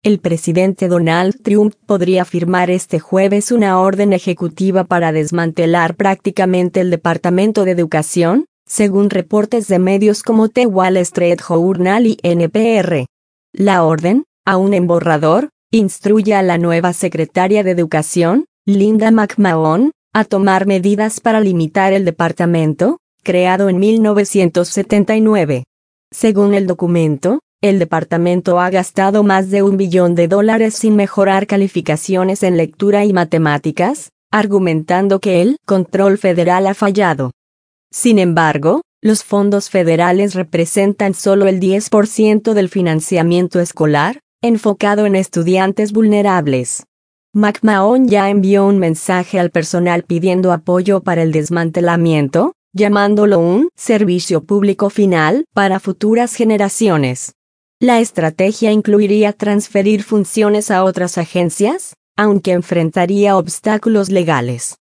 El presidente Donald Trump podría firmar este jueves una orden ejecutiva para desmantelar prácticamente el Departamento de Educación, según reportes de medios como The Wall Street Journal y NPR. La orden, aún en borrador, instruye a la nueva secretaria de Educación, Linda McMahon, a tomar medidas para limitar el departamento, creado en 1979. Según el documento, el departamento ha gastado más de $1 billón sin mejorar calificaciones en lectura y matemáticas, argumentando que el control federal ha fallado. Sin embargo, los fondos federales representan solo el 10% del financiamiento escolar, enfocado en estudiantes vulnerables. McMahon ya envió un mensaje al personal pidiendo apoyo para el desmantelamiento, llamándolo un servicio público final para futuras generaciones. La estrategia incluiría transferir funciones a otras agencias, aunque enfrentaría obstáculos legales.